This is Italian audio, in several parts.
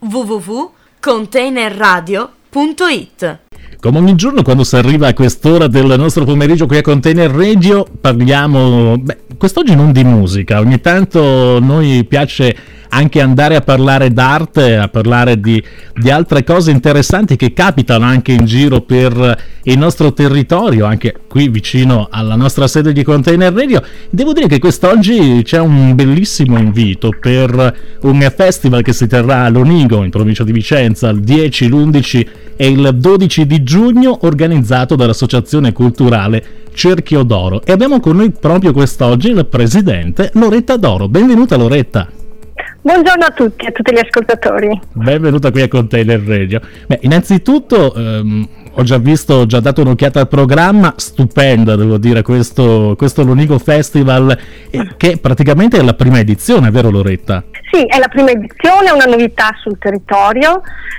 www.containerradio.it. Come ogni giorno quando si arriva a quest'ora del nostro pomeriggio qui a Container Radio parliamo, quest'oggi non di musica, ogni tanto noi piace anche andare a parlare d'arte, a parlare di altre cose interessanti che capitano anche in giro per il nostro territorio, anche qui vicino alla nostra sede di Container Radio. Devo dire che quest'oggi c'è un bellissimo invito per un festival che si terrà a Lonigo, in provincia di Vicenza, il 10, l'11 e il 12 di giugno, organizzato dall'Associazione Culturale Cerchio d'Oro. E abbiamo con noi proprio quest'oggi il presidente Loretta D'Oro. Benvenuta Loretta. Buongiorno a tutti gli ascoltatori. Benvenuta qui a Container Radio. Innanzitutto ho già dato un'occhiata al programma, stupenda devo dire questo Lonigo Festival, che praticamente è la prima edizione, vero Loretta? Sì, è la prima edizione, è una novità sul territorio,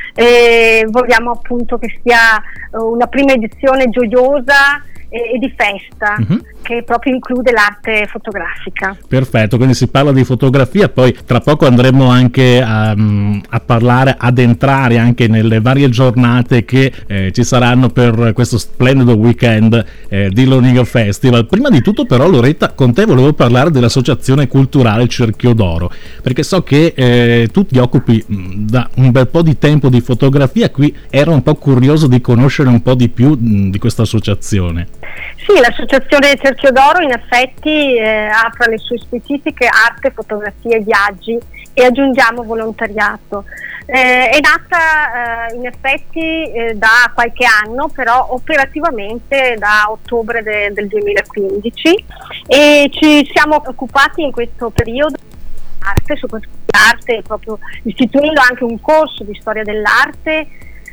vogliamo appunto che sia una prima edizione gioiosa e di festa, che proprio include l'arte fotografica. Perfetto, quindi si parla di fotografia, poi tra poco andremo anche a parlare, ad entrare anche nelle varie giornate che ci saranno per questo splendido weekend di Lonigo Festival. Prima di tutto però Loretta, con te volevo parlare dell'Associazione Culturale Cerchio d'Oro, perché so che tu ti occupi da un bel po' di tempo di fotografia, qui ero un po' curioso di conoscere un po' di più di questa associazione. Sì, l'associazione Cerchio d'Oro in effetti ha tra le sue specifiche arte, fotografia e viaggi, e aggiungiamo volontariato. È nata in effetti da qualche anno, però operativamente da ottobre del 2015, e ci siamo occupati in questo periodo arte, soprattutto arte, proprio istituendo anche un corso di storia dell'arte,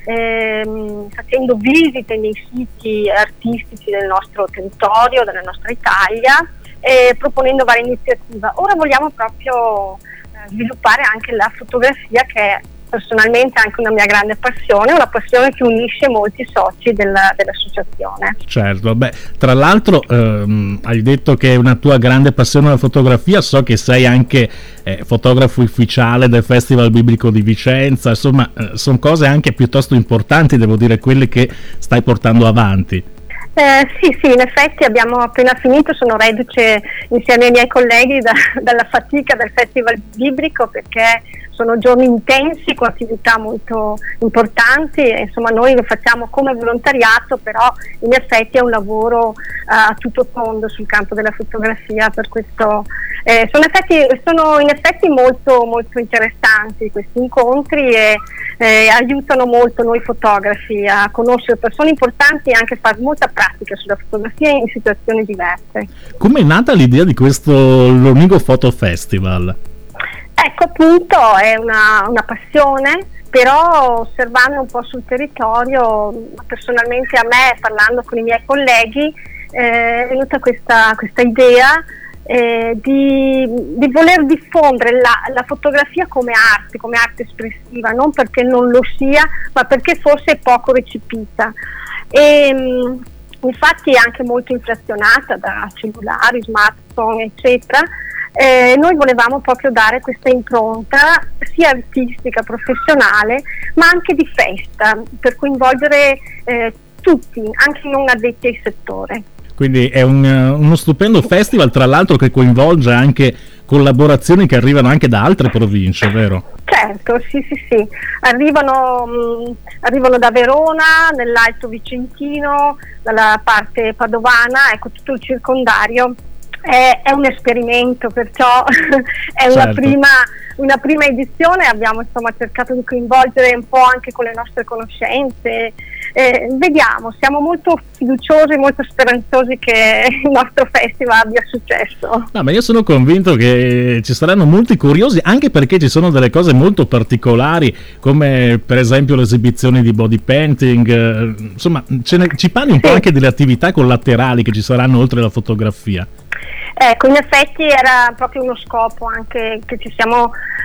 facendo visite nei siti artistici del nostro territorio, della nostra Italia, proponendo varie iniziative. Ora vogliamo proprio sviluppare anche la fotografia, che è personalmente anche una mia grande passione, una passione che unisce molti soci dell'associazione. Certo, tra l'altro hai detto che è una tua grande passione la fotografia, so che sei anche fotografo ufficiale del Festival Biblico di Vicenza, insomma sono cose anche piuttosto importanti, devo dire, quelle che stai portando avanti. Sì, in effetti abbiamo appena finito, sono reduce insieme ai miei colleghi dalla fatica del Festival Biblico, perché sono giorni intensi con attività molto importanti, e insomma noi lo facciamo come volontariato, però in effetti è un lavoro a tutto tondo sul campo della fotografia, per questo sono in effetti molto, molto interessanti questi incontri, e aiutano molto noi fotografi a conoscere persone importanti e anche fare molta pratica sulla fotografia in situazioni diverse. Come è nata l'idea di questo Lonigo Photo Festival? Ecco, appunto, è una passione, però osservando un po' sul territorio, personalmente a me, parlando con i miei colleghi, è venuta questa idea di voler diffondere la fotografia come arte espressiva, non perché non lo sia, ma perché forse è poco recepita. Infatti è anche molto inflazionata da cellulari, smartphone, eccetera. Noi volevamo proprio dare questa impronta sia artistica, professionale, ma anche di festa, per coinvolgere tutti, anche non addetti ai settore. Quindi è uno stupendo festival, tra l'altro, che coinvolge anche collaborazioni che arrivano anche da altre province, vero? Certo, sì. Arrivano da Verona, nell'Alto Vicentino, dalla parte padovana, ecco, tutto il circondario. È un esperimento, perciò è certo. una prima edizione. Abbiamo cercato di coinvolgere un po' anche con le nostre conoscenze. Vediamo, siamo molto fiduciosi, molto speranzosi che il nostro festival abbia successo. No, ma io sono convinto che ci saranno molti curiosi, anche perché ci sono delle cose molto particolari, come per esempio l'esibizione di body painting, insomma ci parli un po' anche delle attività collaterali che ci saranno oltre la fotografia. Ecco, in effetti era proprio uno scopo anche che ci siamo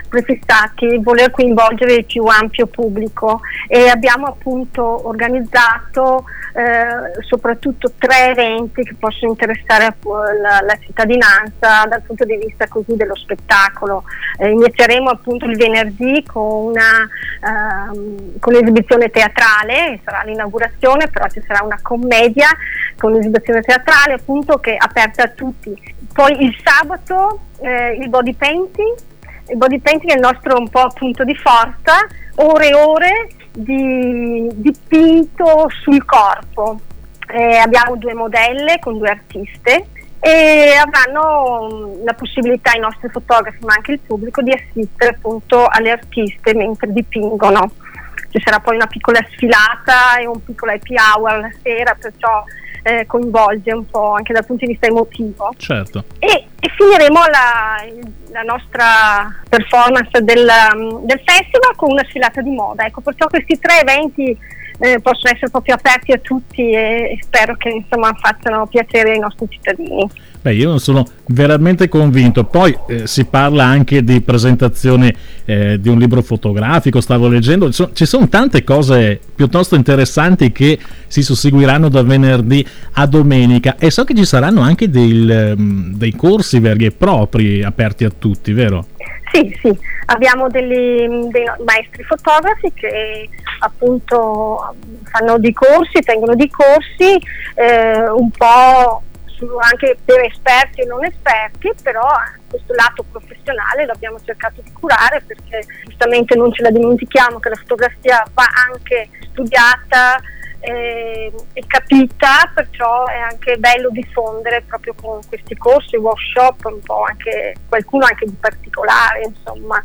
prefissati voler coinvolgere il più ampio pubblico, e abbiamo appunto organizzato soprattutto 3 eventi che possono interessare la cittadinanza dal punto di vista così dello spettacolo. Inizieremo appunto il venerdì con l'esibizione teatrale, sarà l'inaugurazione, però ci sarà una commedia con l'esibizione teatrale appunto che è aperta a tutti. Poi il sabato il body painting è il nostro un po' punto di forza, ore e ore di dipinto sul corpo. Abbiamo 2 modelle con 2 artiste e avranno la possibilità i nostri fotografi ma anche il pubblico di assistere appunto alle artiste mentre dipingono. Ci sarà poi una piccola sfilata e un piccolo happy hour la sera, perciò coinvolge un po' anche dal punto di vista emotivo. Certo. E finiremo la nostra performance del festival con una sfilata di moda. Ecco, perciò questi 3 eventi possono essere proprio aperti a tutti e spero che insomma facciano piacere ai nostri cittadini. Beh, io sono veramente convinto. Poi si parla anche di presentazione di un libro fotografico, stavo leggendo, ci sono tante cose piuttosto interessanti che si susseguiranno da venerdì a domenica, e so che ci saranno anche dei corsi veri e propri aperti a tutti, vero? Sì, abbiamo dei maestri fotografi che appunto fanno di corsi, tengono di corsi un po' anche per esperti e non esperti, però questo lato professionale l'abbiamo cercato di curare, perché giustamente non ce la dimentichiamo che la fotografia va anche studiata e capita, perciò è anche bello diffondere proprio con questi corsi, workshop, un po' anche qualcuno anche di particolare, insomma.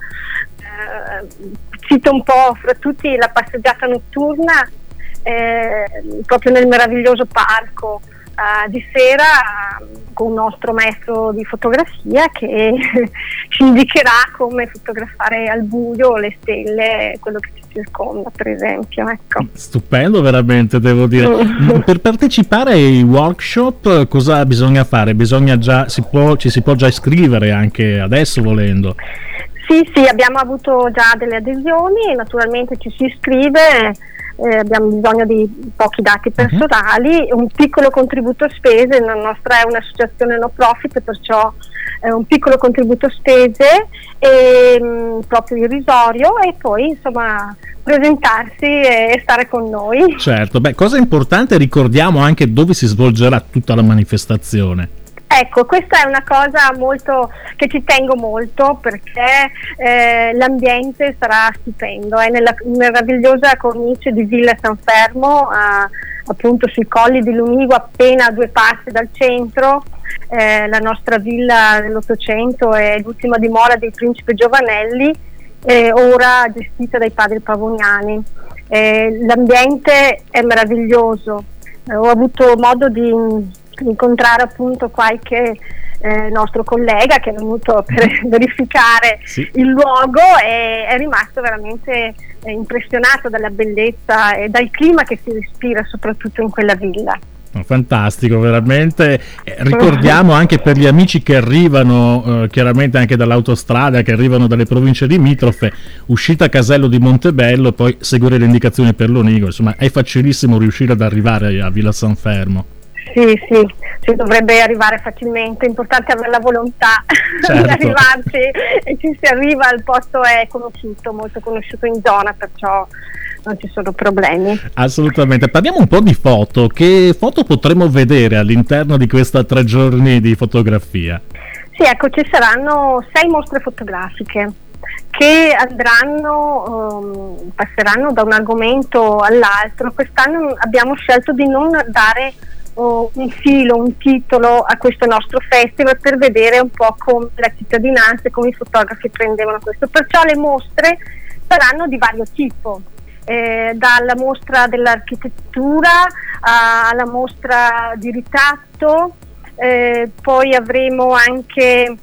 Cito un po' fra tutti la passeggiata notturna proprio nel meraviglioso parco di sera con un nostro maestro di fotografia che ci indicherà come fotografare al buio le stelle, quello che ci circonda, per esempio. Ecco. Stupendo, veramente, devo dire. Per partecipare ai workshop cosa bisogna fare? Ci si può già iscrivere anche adesso volendo? Sì, abbiamo avuto già delle adesioni, naturalmente ci si iscrive. Abbiamo bisogno di pochi dati personali, un piccolo contributo spese, la nostra è un'associazione no profit, perciò un piccolo contributo spese proprio irrisorio, e poi insomma presentarsi e stare con noi. Certo, cosa importante, ricordiamo anche dove si svolgerà tutta la manifestazione. Ecco, questa è una cosa molto che ci tengo molto, perché l'ambiente sarà stupendo, è nella meravigliosa cornice di Villa San Fermo, appunto sui colli di Lunigo, appena a 2 passi dal centro. La nostra villa dell'Ottocento è l'ultima dimora del principe Giovanelli, ora gestita dai padri pavoniani. L'ambiente è meraviglioso, ho avuto modo di incontrare appunto qualche nostro collega che è venuto per verificare il luogo e è rimasto veramente impressionato dalla bellezza e dal clima che si respira soprattutto in quella villa. Fantastico, veramente. Ricordiamo anche per gli amici che arrivano chiaramente anche dall'autostrada, che arrivano dalle province limitrofe, uscita Casello di Montebello, poi seguire le indicazioni per Lonigo, insomma è facilissimo riuscire ad arrivare a Villa San Fermo. Sì, dovrebbe arrivare facilmente, importante avere la volontà di arrivarci, e ci si arriva, il posto è conosciuto, molto conosciuto in zona, perciò non ci sono problemi. Assolutamente. Parliamo un po' di foto. Che foto potremo vedere all'interno di questa 3 giorni di fotografia? Sì, ecco, ci saranno 6 mostre fotografiche che passeranno da un argomento all'altro. Quest'anno abbiamo scelto di non dare un filo, un titolo a questo nostro festival, per vedere un po' come la cittadinanza e come i fotografi prendevano questo, perciò le mostre saranno di vario tipo, dalla mostra dell'architettura alla mostra di ritratto, poi avremo anche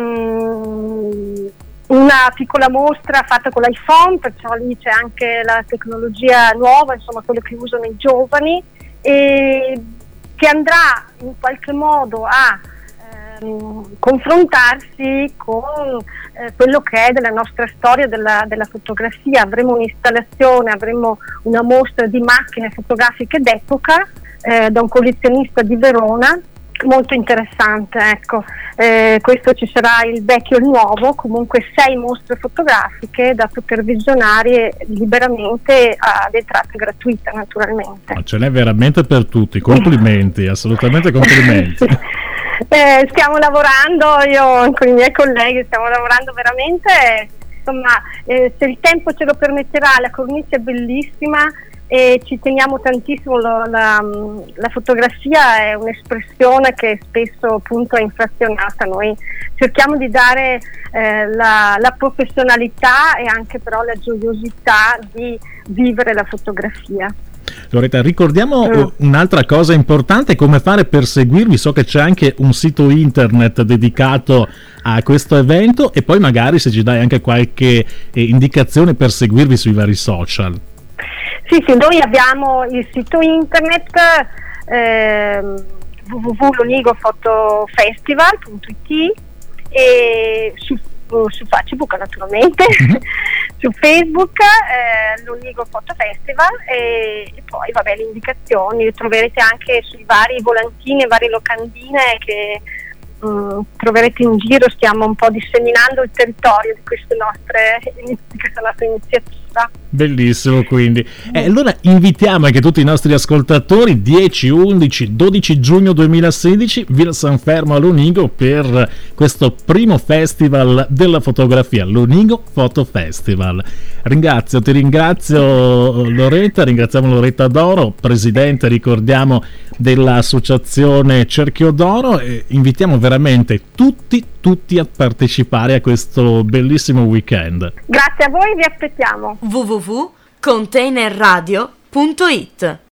una piccola mostra fatta con l'iPhone, perciò lì c'è anche la tecnologia nuova, insomma quello che usano i giovani, e che andrà in qualche modo a confrontarsi con quello che è della nostra storia della fotografia. Avremo un'installazione, avremo una mostra di macchine fotografiche d'epoca da un collezionista di Verona, molto interessante, ecco. Questo ci sarà il vecchio e il nuovo, comunque 6 mostre fotografiche da poter visionare liberamente ad entrata gratuita, naturalmente. Ma ce n'è veramente per tutti, complimenti, assolutamente complimenti. Stiamo lavorando, io con i miei colleghi stiamo lavorando veramente, insomma, se il tempo ce lo permetterà. La cornice è bellissima e ci teniamo tantissimo. La fotografia è un'espressione che spesso appunto è inflazionata. Noi cerchiamo di dare la professionalità e anche però la gioiosità di vivere la fotografia. Loretta, ricordiamo un'altra cosa importante: come fare per seguirvi. So che c'è anche un sito internet dedicato a questo evento, e poi magari se ci dai anche qualche indicazione per seguirvi sui vari social. Sì, noi abbiamo il sito internet www.lonigofotofestival.it e su Facebook naturalmente, su Facebook l'Onigo Foto Festival e poi vabbè le indicazioni le troverete anche sui vari volantini e varie locandine che troverete in giro. Stiamo un po' disseminando il territorio di questa nostra iniziativa. Bellissimo, quindi allora invitiamo anche tutti i nostri ascoltatori 10, 11, 12 giugno 2016 Villa San Fermo a Lonigo per questo primo festival della fotografia, Lonigo Foto Festival. Ti ringrazio Loretta, ringraziamo Loretta Doro, presidente, ricordiamo, dell'associazione Cerchio d'Oro, e invitiamo veramente tutti a partecipare a questo bellissimo weekend. Grazie a voi, vi aspettiamo. www.containerradio.it